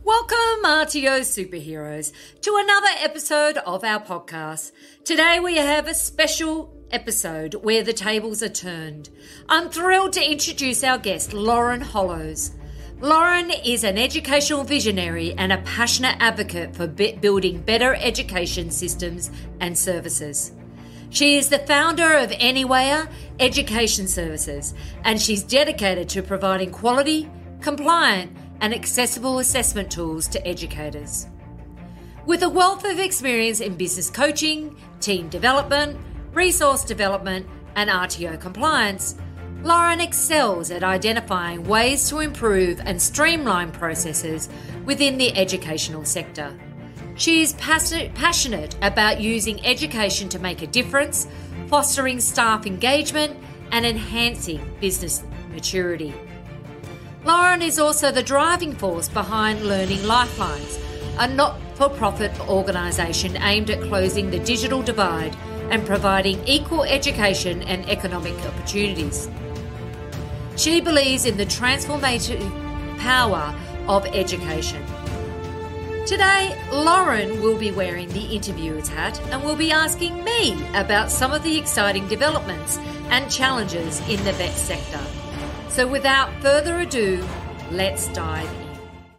Welcome, RTO superheroes, to another episode of our podcast. Today we have a special episode where the tables are turned. I'm thrilled to introduce our guest, Lauren Hollows. Lauren is an educational visionary and a passionate advocate for building better education systems and services. She is the founder of Anywhere Education Services, and she's dedicated to providing quality, compliant, and accessible assessment tools to educators. With a wealth of experience in business coaching, team development, resource development, and RTO compliance, Lauren excels at identifying ways to improve and streamline processes within the educational sector. She is passionate about using education to make a difference, fostering staff engagement, and enhancing business maturity. Lauren is also the driving force behind Learning Lifelines, a not-for-profit organisation aimed at closing the digital divide and providing equal education and economic opportunities. She believes in the transformative power of education. Today, Lauren will be wearing the interviewer's hat and will be asking me about some of the exciting developments and challenges in the vet sector. So without further ado, let's dive in.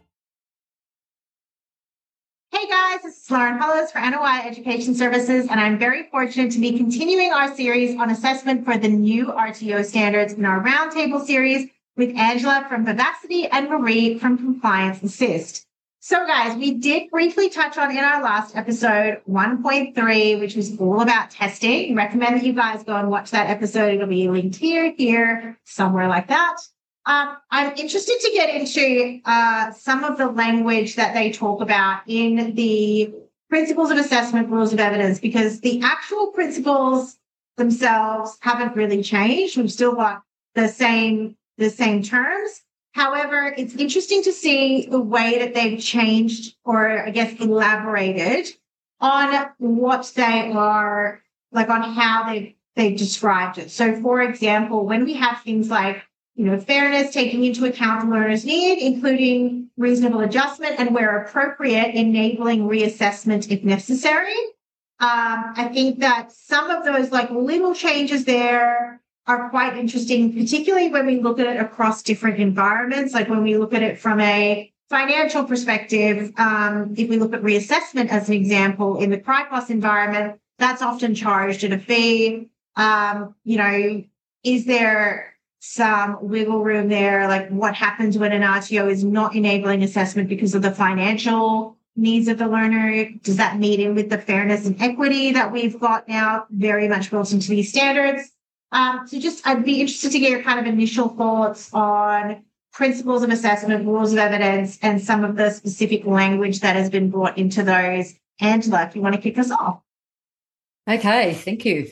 Hey guys, this is Lauren Hollows for NOI Education Services, and I'm very fortunate to be continuing our series on assessment for the new RTO standards in our roundtable series with Angela from Vivacity and Marie from Compliance Assist. So guys, we did briefly touch on in our last episode 1.3, which was all about testing. Recommend that you guys go and watch that episode. It'll be linked here, somewhere like that. I'm interested to get into some of the language that they talk about in the principles of assessment, rules of evidence, because the actual principles themselves haven't really changed. We've still got the same terms. However, it's interesting to see the way that they've changed, or I guess elaborated on what they are, like on how they've described it. So for example, when we have things like, fairness, taking into account the learner's need, including reasonable adjustment, and where appropriate, enabling reassessment if necessary. I think that some of those little changes there are quite interesting, particularly when we look at it across different environments. Like when we look at it from a financial perspective, if we look at reassessment as an example, in the CRIPOS environment, that's often charged at a fee. Is there some wiggle room there? Like what happens when an RTO is not enabling assessment because of the financial needs of the learner? Does that meet in with the fairness and equity that we've got now very much built into these standards? I'd be interested to get your kind of initial thoughts on principles of assessment, rules of evidence, and some of the specific language that has been brought into those. Angela, if you want to kick us off. Okay, thank you.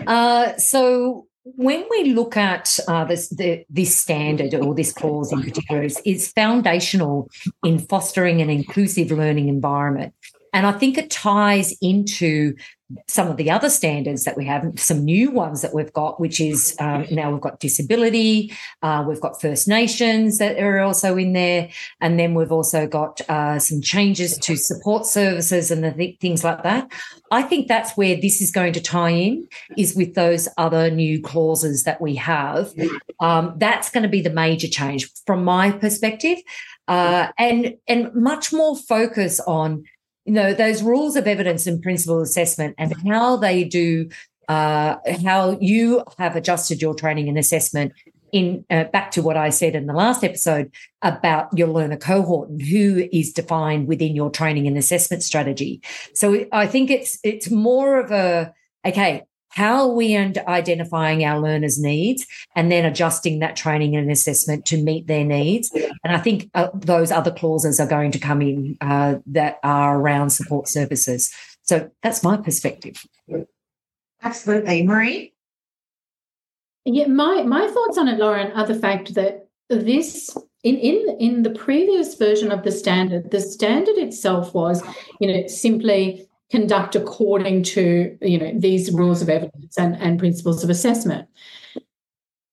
So when we look at this standard, or this clause in particular, is foundational in fostering an inclusive learning environment. And I think it ties into some of the other standards that we have, some new ones that we've got, which is now we've got disability, we've got First Nations that are also in there, and then we've also got some changes to support services and things like that. I think that's where this is going to tie in, is with those other new clauses that we have. That's going to be the major change from my perspective, and much more focus on those rules of evidence and principle assessment, and how they do, how you have adjusted your training and assessment in back to what I said in the last episode about your learner cohort and who is defined within your training and assessment strategy. So I think it's more of how are we identifying our learners' needs and then adjusting that training and assessment to meet their needs. And I think those other clauses are going to come in that are around support services. So that's my perspective. Absolutely. Marie? Yeah, my thoughts on it, Lauren, are the fact that this in the previous version of the standard itself was, simply conduct according to, these rules of evidence and principles of assessment.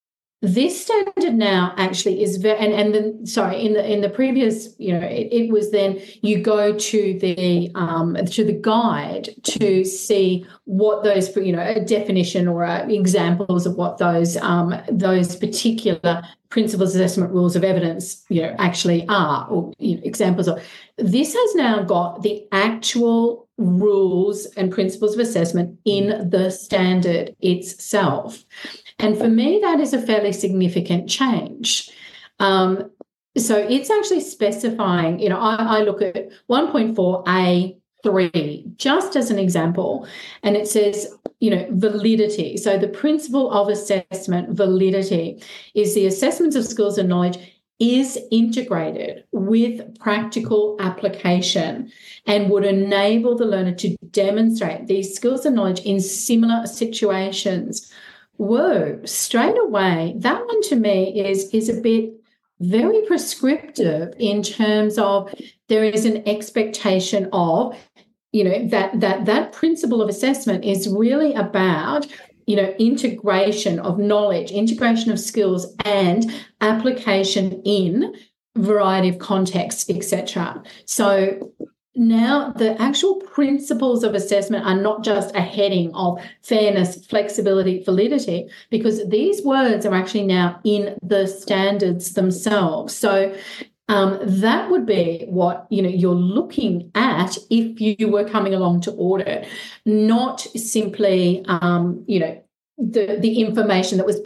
this standard now actually is very, and then in the previous, it was then you go to the guide to see what those, a definition or examples of what those particular principles assessment rules of evidence actually are, or examples of. This has now got the actual rules and principles of assessment in the standard itself. And for me, that is a fairly significant change. So it's actually specifying, I look at 1.4A3 just as an example, and it says, validity. So the principle of assessment validity is the assessments of skills and knowledge is integrated with practical application and would enable the learner to demonstrate these skills and knowledge in similar situations. Whoa, straight away, that one to me is a bit very prescriptive in terms of there is an expectation of, that principle of assessment is really about, integration of knowledge, integration of skills and application in a variety of contexts, etc. So now the actual principles of assessment are not just a heading of fairness, flexibility, validity, because these words are actually now in the standards themselves. So that would be what you're looking at if you were coming along to audit, not simply the information that was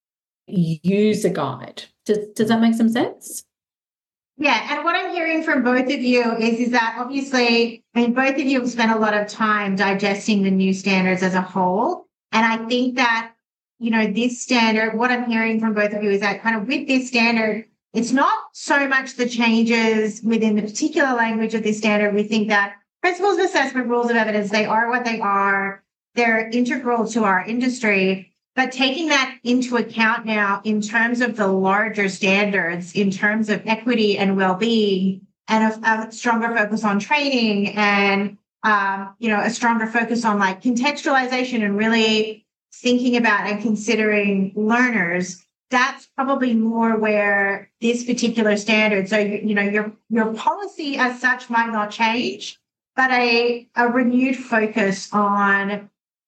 user guide. Does that make some sense? Yeah, and what I'm hearing from both of you is that obviously, both of you have spent a lot of time digesting the new standards as a whole. And I think that, this standard, what I'm hearing from both of you is that kind of with this standard, it's not so much the changes within the particular language of this standard. We think that principles of assessment, rules of evidence, they are what they are. They're integral to our industry. But taking that into account now in terms of the larger standards, in terms of equity and well-being, and a stronger focus on training and, a stronger focus on like contextualization and really thinking about and considering learners, that's probably more where this particular standard. So, your policy as such might not change, but a renewed focus for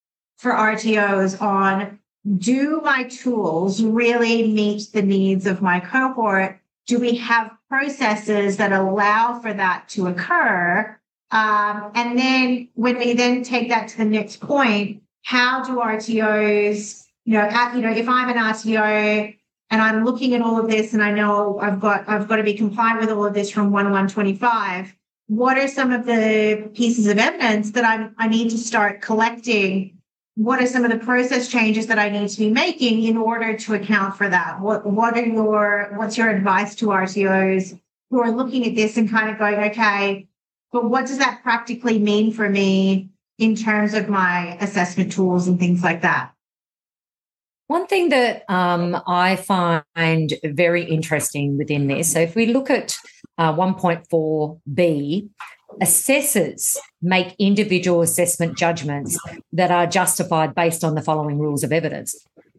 RTOs on, do my tools really meet the needs of my cohort? Do we have processes that allow for that to occur? And then when we then take that to the next point, how do RTOs, if I'm an RTO and I'm looking at all of this and I know I've got to be compliant with all of this from 1/1/25, what are some of the pieces of evidence that I need to start collecting? What are some of the process changes that I need to be making in order to account for that? What's your advice to RTOs who are looking at this and kind of going, okay, but what does that practically mean for me in terms of my assessment tools and things like that? One thing that I find very interesting within this, so if we look at 1.4b, assessors make individual assessment judgments that are justified based on the following rules of evidence.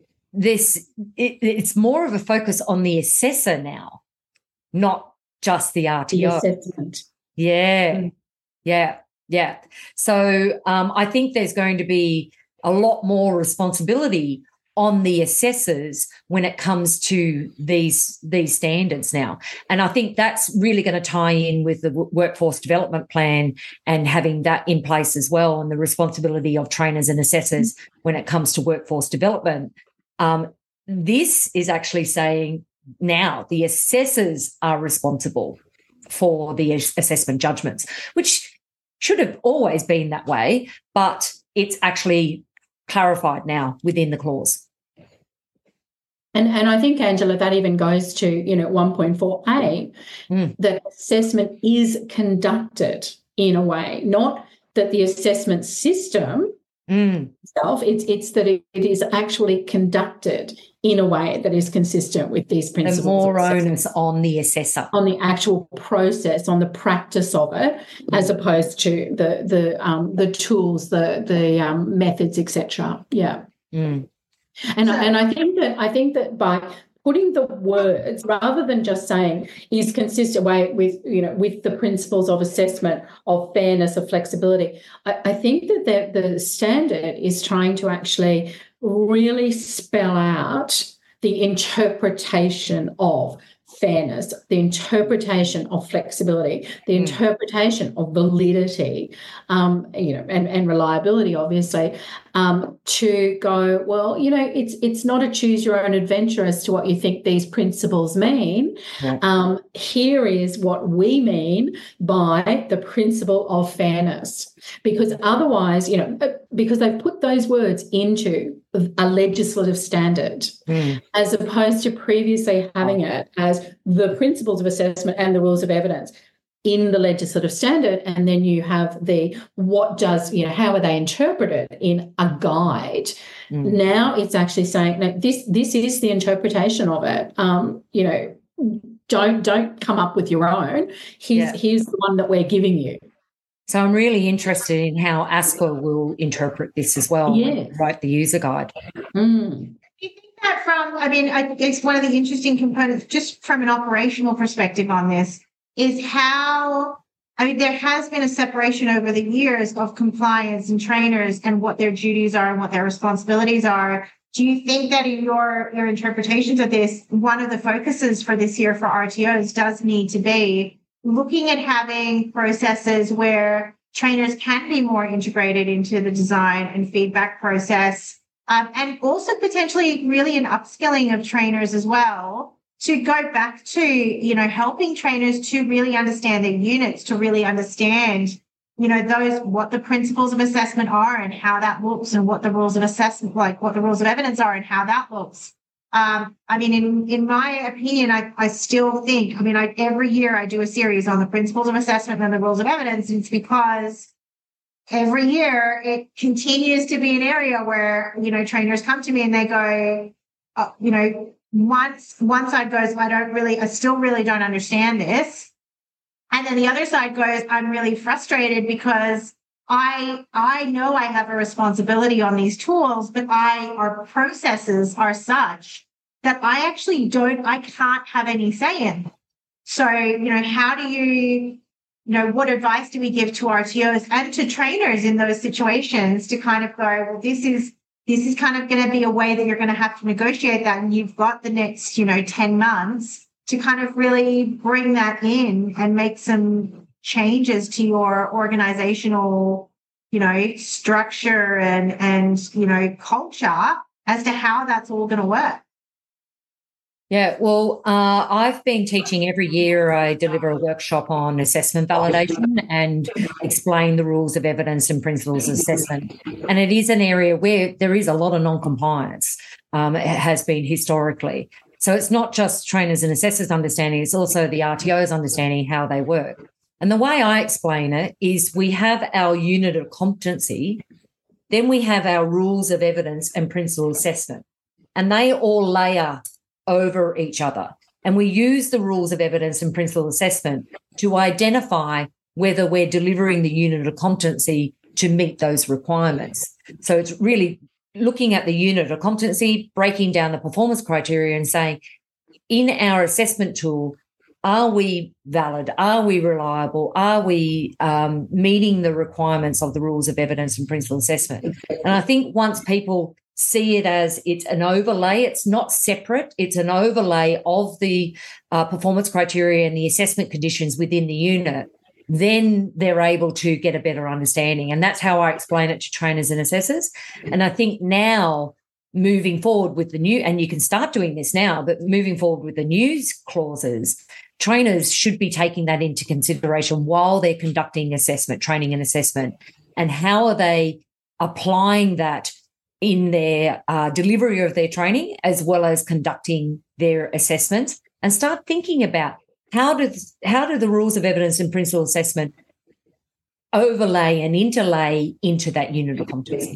It's more of a focus on the assessor now, not just the RTO. The assessment. Yeah. So I think there's going to be a lot more responsibility on the assessors when it comes to these standards now. And I think that's really going to tie in with the workforce development plan and having that in place as well, and the responsibility of trainers and assessors when it comes to workforce development. This is actually saying now the assessors are responsible for the assessment judgments, which should have always been that way, but it's actually clarified now within the clause. And I think, Angela, that even goes to, 1.4a, that assessment is conducted in a way, not that the assessment system itself, it's that it is actually conducted in a way that is consistent with these principles. And more onus on the assessor. On the actual process, on the practice of it, as opposed to the tools, the methods, etc. Yeah. And I think that by putting the words, rather than just saying is consistent with, with the principles of assessment, of fairness, of flexibility, I think that the standard is trying to actually really spell out the interpretation of fairness, the interpretation of flexibility, the interpretation of validity, and reliability, obviously, to go, well, it's not a choose your own adventure as to what you think these principles mean. Yeah. Here is what we mean by the principle of fairness, because otherwise, because they've put those words into a legislative standard, as opposed to previously having it as the principles of assessment and the rules of evidence in the legislative standard, and then you have how are they interpreted in a guide. Now it's actually saying, no, this is the interpretation of it. Don't come up with your own. Here's the one that we're giving you. So I'm really interested in how ASPA will interpret this as well, write the user guide. You think that I guess one of the interesting components, just from an operational perspective on this, is how, there has been a separation over the years of compliance and trainers and what their duties are and what their responsibilities are. Do you think that in your interpretations of this, one of the focuses for this year for RTOs does need to be looking at having processes where trainers can be more integrated into the design and feedback process, and also potentially really an upskilling of trainers as well, to go back to, helping trainers to really understand their units, to really understand, what the principles of assessment are and how that looks, and what the rules of assessment, what the rules of evidence are and how that looks. In my opinion, I still think, every year I do a series on the principles of assessment and the rules of evidence. And it's because every year it continues to be an area where, trainers come to me and they go, one side goes, I still really don't understand this. And then the other side goes, I'm really frustrated because I know I have a responsibility on these tools, but our processes are such that I can't have any say in. So, how do you, what advice do we give to RTOs and to trainers in those situations to kind of go, well, this is kind of going to be a way that you're going to have to negotiate that. And you've got the next, 10 months to kind of really bring that in and make some changes to your organizational, structure and culture as to how that's all going to work. Yeah, well, I've been teaching every year. I deliver a workshop on assessment validation and explain the rules of evidence and principles of assessment. And it is an area where there is a lot of non-compliance. It has been historically. So it's not just trainers and assessors understanding, it's also the RTOs understanding how they work. And the way I explain it is we have our unit of competency, then we have our rules of evidence and principle assessment, and they all layer over each other. And we use the rules of evidence and principle assessment to identify whether we're delivering the unit of competency to meet those requirements. So it's really looking at the unit of competency, breaking down the performance criteria and saying, in our assessment tool, are we valid? Are we reliable? Are we meeting the requirements of the rules of evidence and principle assessment? And I think once people see it as it's an overlay, it's not separate, it's an overlay of the performance criteria and the assessment conditions within the unit, then they're able to get a better understanding. And that's how I explain it to trainers and assessors. And I think now moving forward with the new, and you can start doing this now, but moving forward with the new clauses, trainers should be taking that into consideration while they're conducting assessment, training and assessment, and how are they applying that in their delivery of their training as well as conducting their assessments, and start thinking about how do the rules of evidence and principle assessment overlay and interlay into that unit of competency.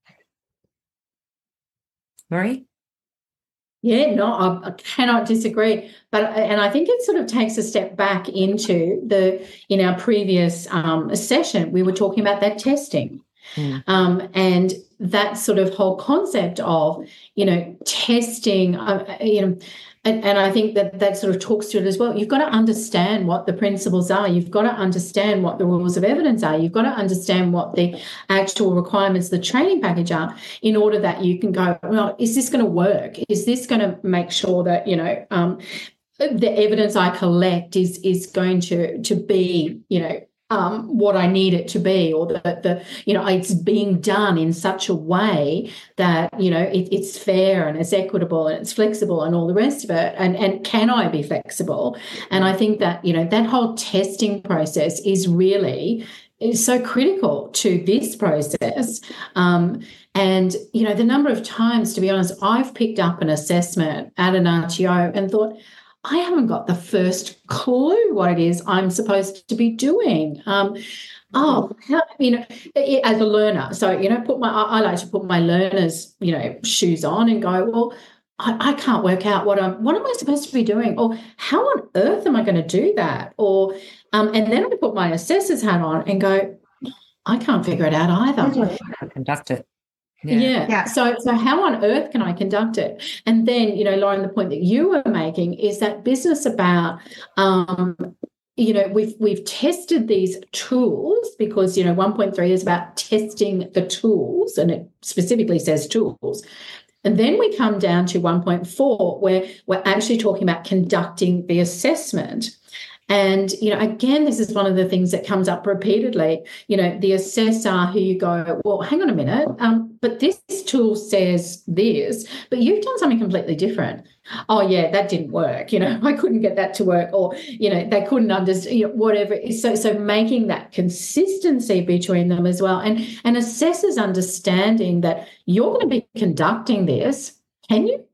Marie? Yeah, no, I cannot disagree. And I think it sort of takes a step back into in our previous session, we were talking about that testing. And that sort of whole concept of, testing, and I think that sort of talks to it as well. You've got to understand what the principles are. You've got to understand what the rules of evidence are. You've got to understand what the actual requirements of the training package are in order that you can go, well, is this going to work? Is this going to make sure that, the evidence I collect is going to be, what I need it to be, or that it's being done in such a way that it's fair and it's equitable and it's flexible and all the rest of it. And can I be flexible? And I think that that whole testing process is so critical to this process. And the number of times, to be honest, I've picked up an assessment at an RTO and thought, I haven't got the first clue what it is I'm supposed to be doing. As a learner. So, I like to put my learner's, shoes on and go, well, I can't work out what am I supposed to be doing? Or how on earth am I going to do that? Or, and then I put my assessor's hat on and go, I can't figure it out either. Conduct it. Yeah. So how on earth can I conduct it? And then, Lauren, the point that you were making is that business about, we've tested these tools because, 1.3 is about testing the tools, and it specifically says tools. And then we come down to 1.4, where we're actually talking about conducting the assessment. And, again, this is one of the things that comes up repeatedly, the assessor who you go, well, hang on a minute, but this tool says this, but you've done something completely different. Oh, yeah, that didn't work. I couldn't get that to work, or, they couldn't understand, whatever. So making that consistency between them as well. And assessors understanding that you're going to be conducting this. Can you?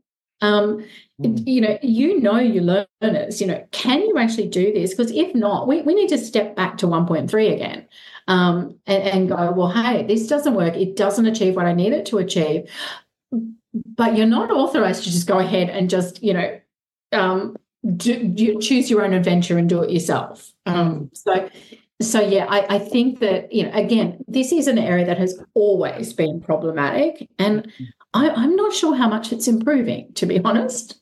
Your learners, can you actually do this? Because if not, we need to step back to 1.3 again and go, well, hey, this doesn't work. It doesn't achieve what I need it to achieve. But you're not authorized to just go ahead and just, choose your own adventure and do it yourself. So yeah, I think that, again, this is an area that has always been problematic, and I'm not sure how much it's improving, to be honest.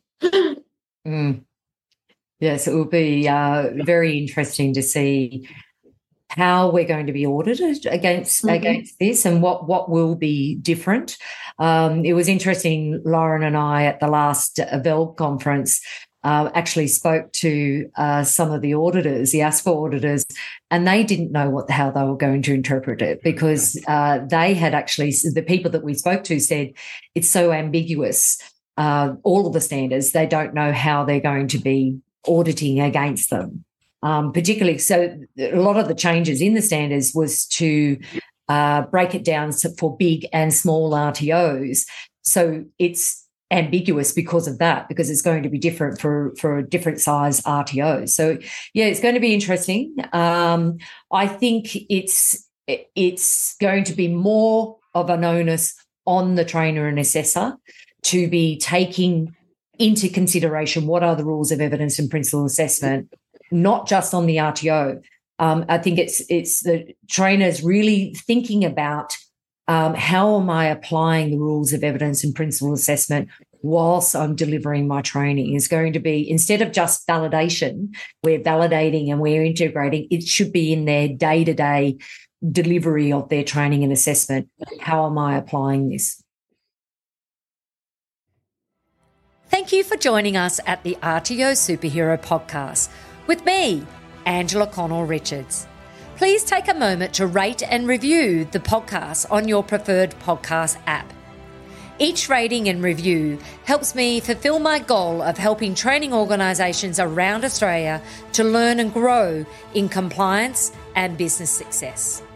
Yes, it will be very interesting to see how we're going to be audited against this, and what will be different. It was interesting, Lauren and I at the last VELB conference actually spoke to some of the auditors, the ASPA auditors, and they didn't know how they were going to interpret it, because they had actually, the people that we spoke to said it's so ambiguous, all of the standards, they don't know how they're going to be auditing against them. Particularly, so a lot of the changes in the standards was to break it down for big and small RTOs. So it's ambiguous because of that, because it's going to be different for different size RTOs. So yeah, it's going to be interesting. I think it's going to be more of an onus on the trainer and assessor to be taking into consideration what are the rules of evidence and principle assessment, not just on the RTO. I think it's the trainers really thinking about how am I applying the rules of evidence and principle assessment whilst I'm delivering my training. Is going to be, instead of just validation, we're validating and we're integrating, it should be in their day-to-day delivery of their training and assessment. How am I applying this? Thank you for joining us at the RTO Superhero Podcast with me, Angela Connell-Richards. Please take a moment to rate and review the podcast on your preferred podcast app. Each rating and review helps me fulfill my goal of helping training organisations around Australia to learn and grow in compliance and business success.